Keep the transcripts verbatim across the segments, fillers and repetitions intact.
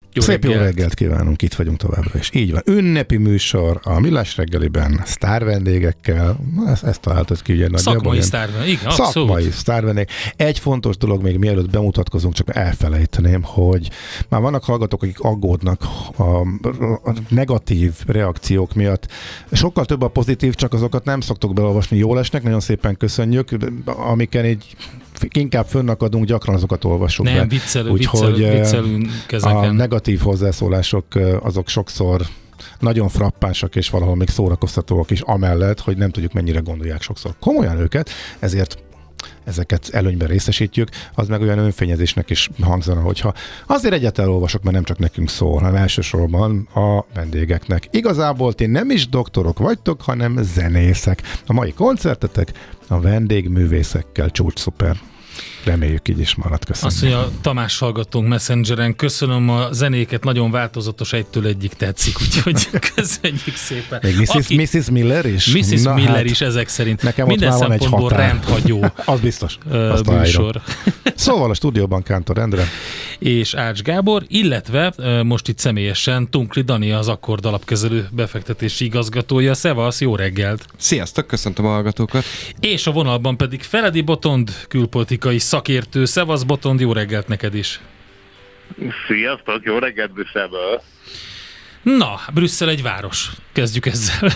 Jó Szép reggelt. Jó reggelt kívánunk, itt vagyunk továbbra is. Így van. Ünnepi műsor a Millás reggeliben, sztár vendégekkel. Ezt, ezt találtad ki, ugye nagyjából. Szakmai sztár vendég, igen, abszolút. Szakmai sztár vendég. Egy fontos dolog még mielőtt bemutatkozunk, csak elfelejteném, hogy már vannak hallgatók, akik aggódnak a, a negatív reakciók miatt. Sokkal több a pozitív, csak azokat nem szoktuk beolvasni. Jól esnek, nagyon szépen köszönjük, amiken így inkább fönnakadunk, gyakran azokat olvassuk Nem, be. viccelő, Úgyhogy viccelő, viccelünk ezeken. A negatív hozzászólások azok sokszor nagyon frappánsak és valahol még szórakoztatóak is, amellett, hogy nem tudjuk mennyire gondolják sokszor komolyan őket, ezért ezeket előnyben részesítjük, az meg olyan önfényezésnek is hangzana, hogyha azért egyet elolvasok, mert nem csak nekünk szól, hanem elsősorban a vendégeknek. Igazából ti nem is doktorok vagytok, hanem zenészek. A mai koncertetek a vendégművészekkel csúcs szuper. Reméljük, így is marad. Köszönöm. Azt mondja, Tamás hallgatónk Messengeren, köszönöm a zenéket, nagyon változatos, egytől egyik tetszik, úgyhogy köszönjük szépen. Még missis Aki, missis Miller is? missis Na, Miller hát, is ezek szerint. Nekem minden szempontból rendhagyó. Az biztos. Azt műsor. Szóval a stúdióban Kántor Endre. És Ács Gábor, illetve most itt személyesen Tunkli Dani, az Akkord alapkezelő befektetési igazgatója. Szevasz, jó reggelt! Sziasztok, köszöntöm a hallgatókat! És a vonalban pedig Feledi Botond, külpolitikai szakértő. Szevasz Botond, jó reggelt neked is! Sziasztok, jó reggelt Brüsszelből! Na, Brüsszel egy város. Kezdjük ezzel.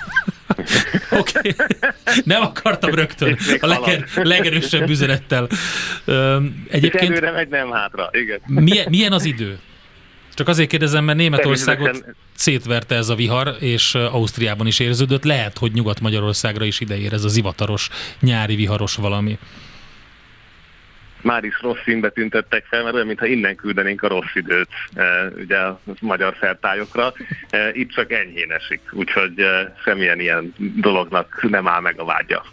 Oké. Okay. Nem akartam rögtön a leger, legerősebb üzenettel. Egyébként... Előre meg nem hátra, igen. Milyen, milyen az idő? Csak azért kérdezem, mert Németországot szétverte ez a vihar, és Ausztriában is érződött. Lehet, hogy Nyugat-Magyarországra is ideér ez a zivataros, nyári viharos valami. Már is rossz színbe tüntettek fel, mert olyan, mintha innen küldenénk a rossz időt e, ugye a magyar szertályokra. E, itt csak enyhén esik, úgyhogy e, semmilyen ilyen dolognak nem áll meg a vágya.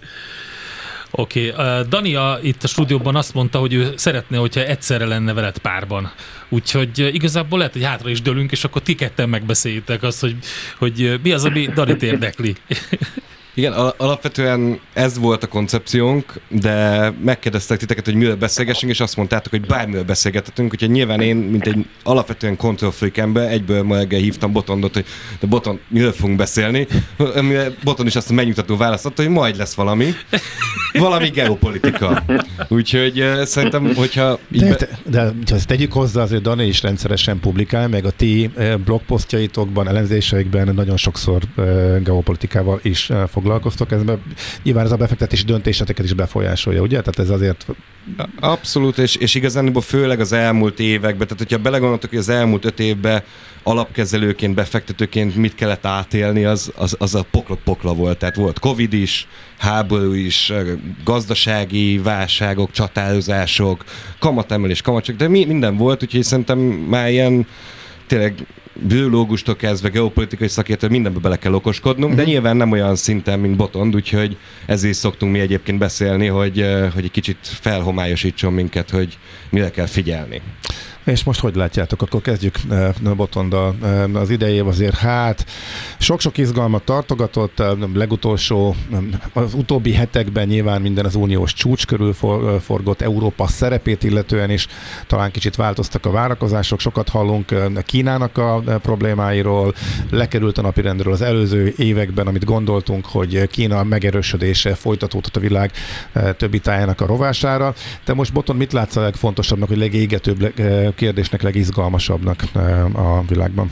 Oké, okay. Dani a, itt a stúdióban azt mondta, hogy ő szeretne, hogyha egyszerre lenne veled párban. Úgyhogy igazából lehet, hogy hátra is dőlünk, és akkor ti ketten megbeszéljétek azt, hogy, hogy mi az, ami Danit érdekli. Igen, alapvetően ez volt a koncepciónk, de megkérdeztek titeket, hogy miről beszélgessünk, és azt mondtátok, hogy bármiről beszélgethetünk, úgyhogy nyilván én, mint egy alapvetően control freak ember, egyből ma reggel hívtam Botondot, hogy de Botond, miről fogunk beszélni, amire Botond is azt a megnyugtató választ adta, hogy majd lesz valami, valami geopolitika. Úgyhogy uh, szerintem, hogyha... De, be... de, de ezt tegyük hozzá, azért Dani is rendszeresen publikál, meg a ti blogposztjaitokban, elemzéseikben nagyon sokszor uh, geopolitikával is uh, foglalkoztok, ez nyilván ez a befektetési döntéseteket is befolyásolja, ugye? Tehát ez azért... Abszolút, és, és igazán főleg az elmúlt években, tehát hogyha belegondoltok, hogy az elmúlt öt évben alapkezelőként, befektetőként mit kellett átélni, az, az, az a poklok-pokla volt. Tehát volt Covid is, háború is, gazdasági válságok, csatározások, kamatemelés, kamatcsok, de mi, minden volt, úgyhogy szerintem már ilyen tényleg biológustól kezdve geopolitikai szakértő, mindenbe bele kell okoskodnunk, de nyilván nem olyan szinten, mint Botond, úgyhogy ezért szoktunk mi egyébként beszélni, hogy, hogy egy kicsit felhomályosítson minket, hogy mire kell figyelni. És most hogy látjátok? Akkor kezdjük Botonddal. Az idei év azért hát sok-sok izgalmat tartogatott, legutolsó, az utóbbi hetekben nyilván minden az uniós csúcs körül forgott, Európa szerepét illetően is talán kicsit változtak a várakozások, sokat hallunk Kínának a problémáiról, lekerült a napirendről az előző években, amit gondoltunk, hogy Kína megerősödése folytatódhat a világ többi tájának a rovására. De most Botond mit látsz a legfontosabbnak, hogy legégetőbb kérdésnek, legizgalmasabbnak a világban?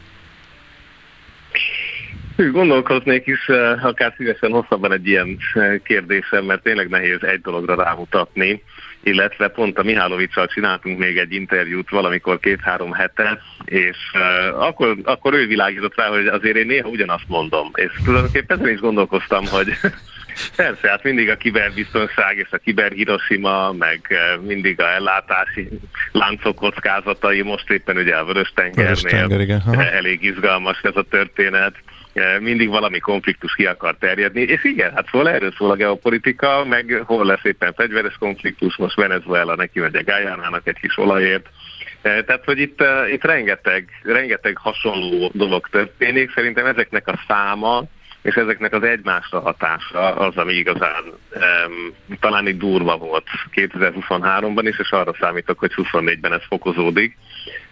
Gondolkoznék is, akár szívesen hosszabban egy ilyen kérdésem, mert tényleg nehéz egy dologra rámutatni, illetve pont a Mihálovics-sal csináltunk még egy interjút valamikor két-három hete, és akkor, akkor ő világított rá, hogy azért én néha ugyanazt mondom, és tulajdonképpen ezen is gondolkoztam, hogy persze, hát mindig a kiberbiztonság és a kiberhiroshima, meg mindig a ellátási láncok kockázatai, most éppen ugye a Vörös-tengernél elég izgalmas ez a történet. Mindig valami konfliktus ki akar terjedni, és igen, hát szóval erről szól a geopolitika, meg hol lesz éppen fegyveres konfliktus, most Venezuela neki megy a Guyanának egy kis olajért. Tehát, hogy itt, itt rengeteg, rengeteg hasonló dolog történik, szerintem ezeknek a száma, és ezeknek az egymásra hatása az, ami igazán um, talán így durva volt kétezer-huszonháromban is, és arra számítok, hogy huszonnégyben ez fokozódik.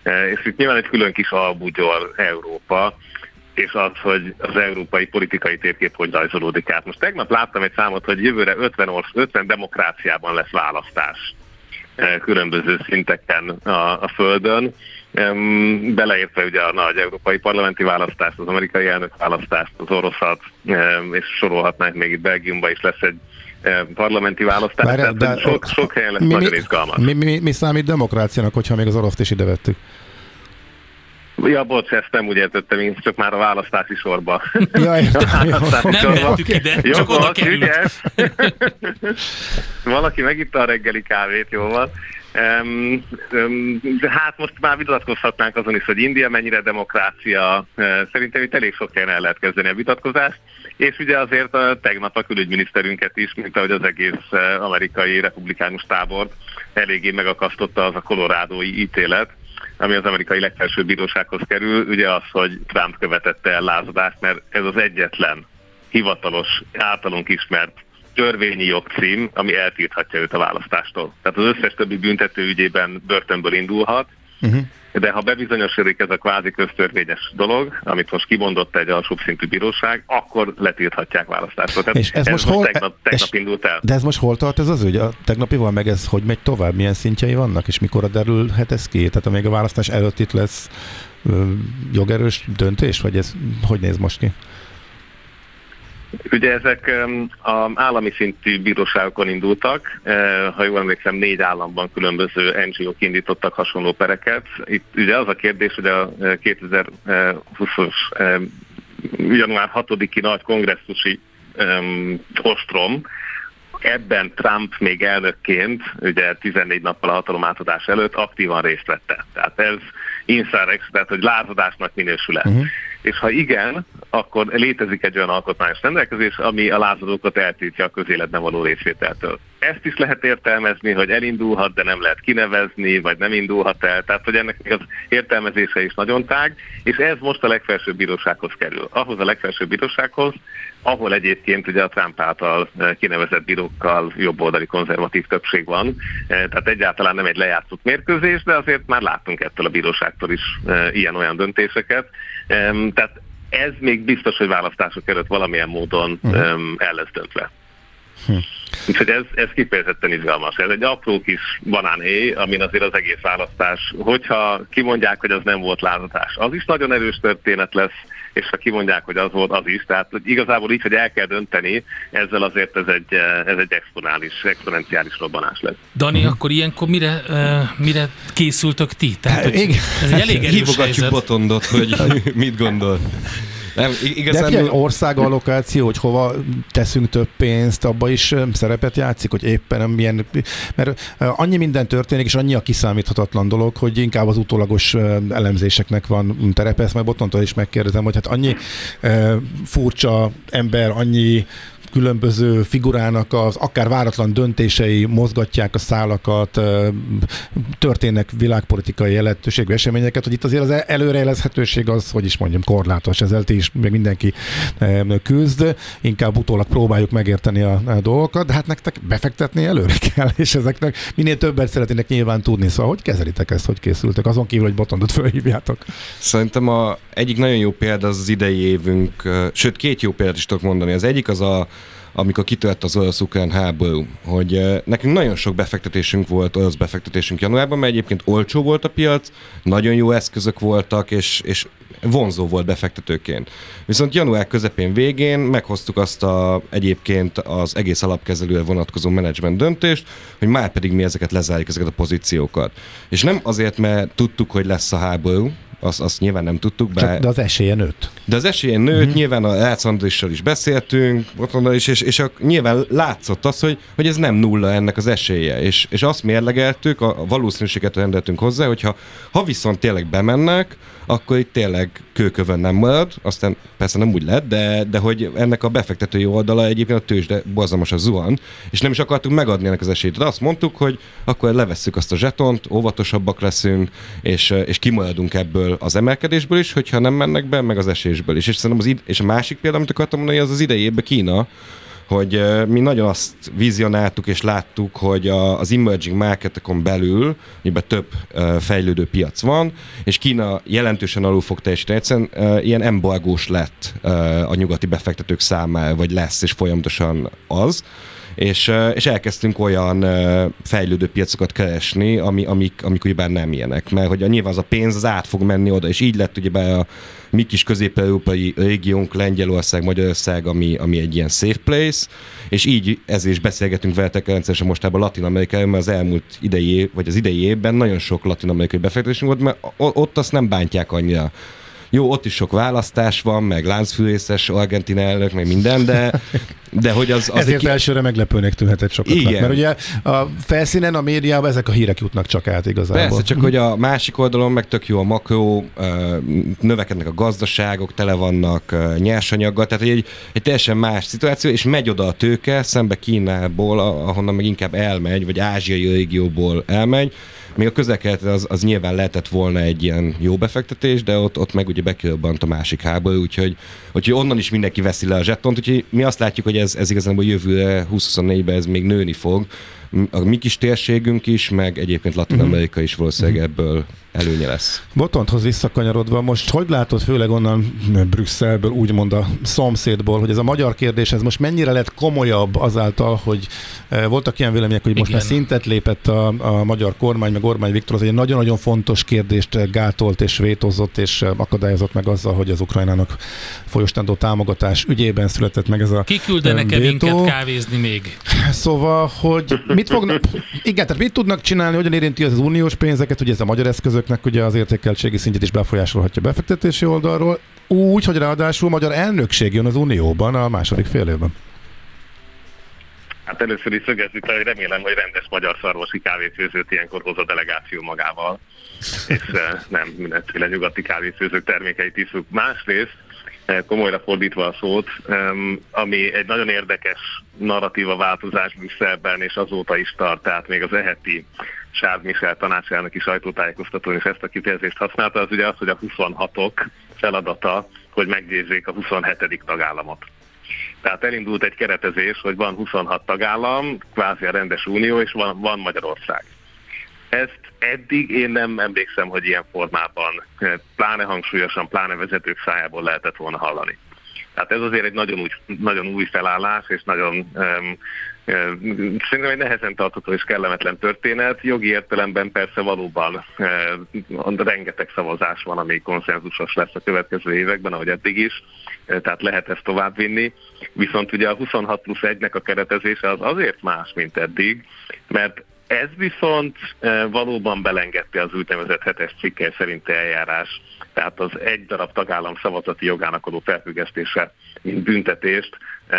És itt nyilván egy külön kis albugyor Európa, és az, hogy az európai politikai térkép hogy rajzolódik át. Most tegnap láttam egy számot, hogy jövőre ötven, orsz, ötven demokráciában lesz választás különböző szinteken a, a Földön, beleértve ugye a nagy európai parlamenti választást, az amerikai elnök választást, az oroszat, és sorolhatnánk még itt Belgiumban is lesz egy parlamenti választás, Bár, tehát de, sok, sok helyen lesz mi, nagyon mi, izgalmas. Mi, mi, mi számít demokráciának, hogyha még az oroszt is ide vettük? Ja, bocs, ezt nem úgy értettem, én csak már a választási sorba. Jaj, nem vettük ide, jó, csak oda került. Valaki megitta a reggeli kávét, jó van. Um, um, de hát most már vitatkozhatnánk azon is, hogy India mennyire demokrácia. Uh, szerintem itt elég sok helyen el lehet kezdeni a vitatkozást. És ugye azért a, tegnap a külügyminiszterünket is, mint ahogy az egész uh, amerikai republikánus tábort eléggé megakasztotta az a kolorádói ítélet, ami az amerikai legfelsőbb bírósághoz kerül, ugye az, hogy Trump követette el lázadást, mert ez az egyetlen hivatalos, általunk ismert törvényi jogcím, ami eltilthatja őt a választástól. Tehát az összes többi büntető ügyében börtönből indulhat, uh-huh. de ha bebizonyosodik ez a kvázi köztörvényes dolog, amit most kimondott egy alsóbb szintű bíróság, akkor letilthatják választástól. Tehát és ez, ez most, most hol, tegnap, tegnap indult el. De ez most hol tart ez az ügy? A tegnapival meg ez hogy megy tovább? Milyen szintjei vannak? És mikor derülhet ez ki? Tehát amíg a választás előtt itt lesz ö, jogerős döntés? Vagy ez hogy néz most ki? Ugye ezek az állami szintű bíróságokon indultak, ha jól emlékszem, négy államban különböző en gé ó-k indítottak hasonló pereket. Itt ugye az a kérdés, hogy a kétezer-húszas január hatodiki nagy kongresszusi ostrom, ebben Trump még elnökként, ugye tizennégy nappal a hatalomátadás előtt aktívan részt vette. Tehát ez insurrection, tehát hogy lázadásnak minősül-e. Uh-huh. És ha igen, akkor létezik egy olyan alkotmányos rendelkezés, ami a lázadókat eltiltja a közéletben való részvételtől. Ezt is lehet értelmezni, hogy elindulhat, de nem lehet kinevezni, vagy nem indulhat el. Tehát, hogy ennek az értelmezése is nagyon tág, és ez most a legfelsőbb bírósághoz kerül. Ahhoz a legfelsőbb bírósághoz, ahol egyébként ugye a Trump által kinevezett bírókkal jobboldali konzervatív többség van. Tehát egyáltalán nem egy lejátszott mérkőzés, de azért már láttunk ettől a bíróságtól is ilyen-olyan döntéseket. Tehát ez még biztos, hogy választások előtt valamilyen módon uh-huh. el lesz döntve. Hm. Úgyhogy ez, ez kifejezetten izgalmas. Ez egy apró kis banánhéj, amin azért az egész választás, hogyha kimondják, hogy az nem volt lázadás, az is nagyon erős történet lesz, és ha kimondják, hogy az volt, az is. Tehát hogy igazából így, hogy el kell dönteni, ezzel azért ez egy, ez egy exponális, exponenciális robbanás lesz. Dani, uh-huh. akkor ilyenkor mire, uh, mire készültök ti? Tehát, hogy ez egy elég erős hívogatjuk helyzet. Botondot, hogy mit gondol. Nem, igazán... De figyelj, országallokáció, hogy hova teszünk több pénzt, abba is szerepet játszik, hogy éppen milyen, mert annyi minden történik, és annyi a kiszámíthatatlan dolog, hogy inkább az utólagos elemzéseknek van terepe. Ezt majd Botontól is megkérdezem, hogy hát annyi furcsa ember, annyi különböző figurának az akár váratlan döntései mozgatják a szálakat, történnek világpolitikai jelentőségű eseményeket, hogy itt azért az előrejelezhetőség az, hogy is mondjam, korlátos. Ezzel ti is még mindenki küzd, inkább utólag próbáljuk megérteni a dolgokat, de hát nektek befektetni előre kell, és ezeknek minél többet szeretnének nyilván tudni. Szóval hogy kezelitek ezt, hogy készültek? Azon kívül, hogy Botondot fölhívjátok. Szerintem a egyik nagyon jó példa az az idei évünk, sőt két jó példát is tudok mondani. Az egyik az a amikor kitört az orosz-ukrán háború, hogy nekünk nagyon sok befektetésünk volt, orosz befektetésünk januárban, mert egyébként olcsó volt a piac, nagyon jó eszközök voltak, és, és vonzó volt befektetőként. Viszont január közepén végén meghoztuk azt a, egyébként az egész alapkezelőre vonatkozó menedzsment döntést, hogy már pedig mi ezeket lezárjuk, ezeket a pozíciókat. És nem azért, mert tudtuk, hogy lesz a háború, Azt, azt nyilván nem tudtuk. Bár... De az esélye nőtt. De az esélye nőtt, uh-huh. nyilván a Rácz Andrissal is beszéltünk, is, és, és a, nyilván látszott az, hogy, hogy ez nem nulla ennek az esélye. És, és azt mérlegeltük, a, a valószínűséget rendeltünk hozzá, hogyha ha viszont tényleg bemennek, akkor itt tényleg kőkövön nem marad, aztán persze nem úgy lett, de, de hogy ennek a befektetői oldala egyébként a tőzsde borzalmasan zuhan, és nem is akartunk megadni ennek az esélyt. De azt mondtuk, hogy akkor levesszük azt a zsetont, óvatosabbak leszünk, és, és kimaradunk ebből az emelkedésből is, hogyha nem mennek be, meg az esésből is. És szerintem az id- és a másik példa, amit akartam mondani, az az idei évben Kína, hogy mi nagyon azt vizionáltuk és láttuk, hogy a, az emerging marketokon belül, amiben több fejlődő piac van, és Kína jelentősen alul fog teljesíteni. Egyszerűen ilyen embargós lett a nyugati befektetők számára, vagy lesz, és folyamatosan az. És, és elkezdtünk olyan fejlődő piacokat keresni, ami, amik, amik ugyebár nem ilyenek. Mert hogy nyilván az a pénz az át fog menni oda, és így lett ugyebár a mi kis közép-európai régiónk, Lengyelország, Magyarország, ami, ami egy ilyen safe place, és így ezért is beszélgetünk veletek rendszeresen mostában Latin-Amerikában, mert az elmúlt idei, vagy az idei évben nagyon sok latin-amerikai befektetésünk volt, mert ott azt nem bántják annyira. Jó, ott is sok választás van, meg láncfűrészes argentin elnök, meg minden, de, de hogy az... az Ezért ki... elsőre meglepőnek tűnhetett sokaknak. Igen. Mert ugye a felszínen, a médiában ezek a hírek jutnak csak át igazából. Persze, csak hogy a másik oldalon meg tök jó a makró, növekednek a gazdaságok, tele vannak nyersanyaggal, tehát egy, egy teljesen más szituáció, és megy oda a tőke, szembe Kínából, ahonnan meg inkább elmegy, vagy ázsiai régióból elmegy. Még a közel-keleten az, az nyilván lehetett volna egy ilyen jó befektetés, de ott, ott meg ugye bekiröbbant a másik háború, úgyhogy, úgyhogy onnan is mindenki veszi le a zsettont, úgyhogy mi azt látjuk, hogy ez, ez igazából jövőre húsz-huszonnégyben ez még nőni fog. A mi kis térségünk is, meg egyébként Latin-Amerika is valószínűleg ebből előnye lesz. Botondhoz visszakanyarodva, most hogy látod főleg onnan Brüsszelből, úgymond a szomszédból, hogy ez a magyar kérdés, ez most mennyire lett komolyabb azáltal, hogy voltak ilyen vélemények, hogy most Igen. már szintet lépett a, a magyar kormány, meg Orbán Viktor, az egy nagyon-nagyon fontos kérdést gátolt és vétózott és akadályozott meg azzal, hogy az Ukrajnának folyosítandó támogatás ügyében született meg ez a Kiküldenek vétó. minket kávézni még? Szóval, hogy mit fognak, igen, tehát mit tudnak csinálni, hogyan érinti az, az uniós pénzeket, ugye ez a magyar eszközöknek ugye az értékeltségi szintjét is befolyásolhatja befektetési oldalról, úgy, hogy ráadásul magyar elnökség jön az unióban a második fél évben. Hát először is szögezzük le, hogy remélem, hogy rendes magyar szarvasi kávéfőzőt ilyenkor hoz a delegáció magával, és nem mindenféle nyugati kávéfőzők termékeit iszunk. Másrészt, komolyra fordítva a szót, ami egy nagyon érdekes narratíva változás Brüsszelben, és azóta is tart, tehát még az eheti Charles Michel tanácselnöki sajtótájékoztatón is ezt a kifejezést használta, az ugye az, hogy a huszonhatok feladata, hogy meggyőzzék a huszonhetedik tagállamot. Tehát elindult egy keretezés, hogy van huszonhat tagállam, kvázi a rendes unió, és van, van Magyarország. Ezt eddig én nem emlékszem, hogy ilyen formában, pláne hangsúlyosan, pláne vezetők szájából lehetett volna hallani. Tehát ez azért egy nagyon új, nagyon új felállás, és nagyon um, um, szerintem egy nehezen tartható és kellemetlen történet. Jogi értelemben persze valóban um, rengeteg szavazás van, ami konszenzusos lesz a következő években, ahogy eddig is, tehát lehet ezt továbbvinni. Viszont ugye a huszonhat plusz egynek a keretezése az azért más, mint eddig, mert ez viszont valóban belengedte az úgynevezett hetes cikkely szerinti eljárás, tehát az egy darab tagállam szavazati jogának adó felfüggesztése, mint büntetést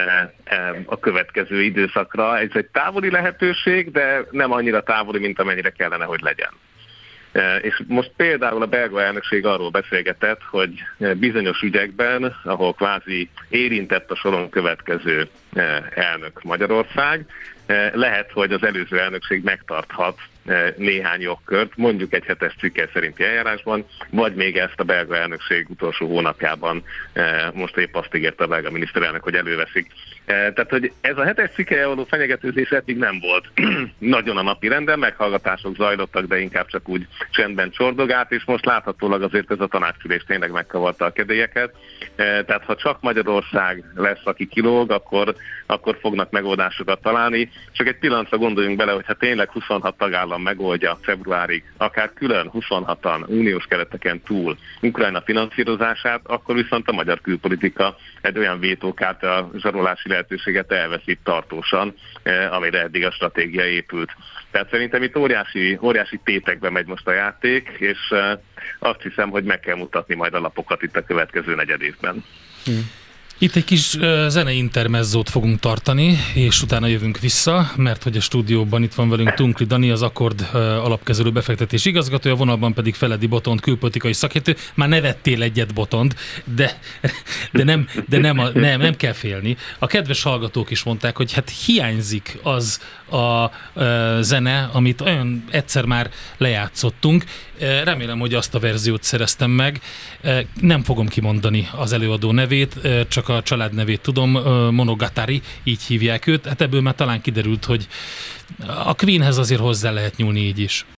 a következő időszakra. Ez egy távoli lehetőség, de nem annyira távoli, mint amennyire kellene, hogy legyen. És most például a belga elnökség arról beszélgetett, hogy bizonyos ügyekben, ahol kvázi érintett a soron következő elnök Magyarország, lehet, hogy az előző elnökség megtarthat néhány jogkört, mondjuk egy hetes cikkely szerinti eljárásban, vagy még ezt a belga elnökség utolsó hónapjában, most épp azt ígérte a belga miniszterelnök, hogy előveszik. Tehát, hogy ez a hetes cikkellyel való fenyegetőzés eddig nem volt nagyon a napi renden, meghallgatások zajlottak, de inkább csak úgy csendben csordogált, és most láthatólag azért ez a tanácsülés tényleg megkavarta a kedélyeket. Tehát, ha csak Magyarország lesz, aki kilóg, akkor, akkor fognak megoldásokat találni. Csak egy pillanatra gondoljunk bele, hogy ha tényleg huszonhat tagállam megoldja februárig, akár külön huszonhatan uniós kereteken túl Ukrajna finanszírozását, akkor viszont a magyar külpolitika egy olyan vétókártya zsarolási lehetőséget elveszít tartósan, amire eddig a stratégia épült. Tehát szerintem itt óriási, óriási tétekbe megy most a játék, és azt hiszem, hogy meg kell mutatni majd a lapokat itt a következő negyed évben. Hmm. Itt egy kis uh, zenei intermezzót fogunk tartani, és utána jövünk vissza, mert hogy a stúdióban itt van velünk Tunkli Dani, az Akkord uh, alapkezelő befektetés igazgatója, a vonalban pedig Feledi Botond, külpolitikai szakértő. Már nevettél egyet, Botond, de, de, nem, de nem, a, nem, nem kell félni. A kedves hallgatók is mondták, hogy hát hiányzik az a e, zene, amit olyan egyszer már lejátszottunk. E, remélem, hogy azt a verziót szereztem meg. E, nem fogom kimondani az előadó nevét, e, csak a család nevét tudom, e, Monogatari, így hívják őt. Hát ebből már talán kiderült, hogy a Queenhez azért hozzá lehet nyúlni így is.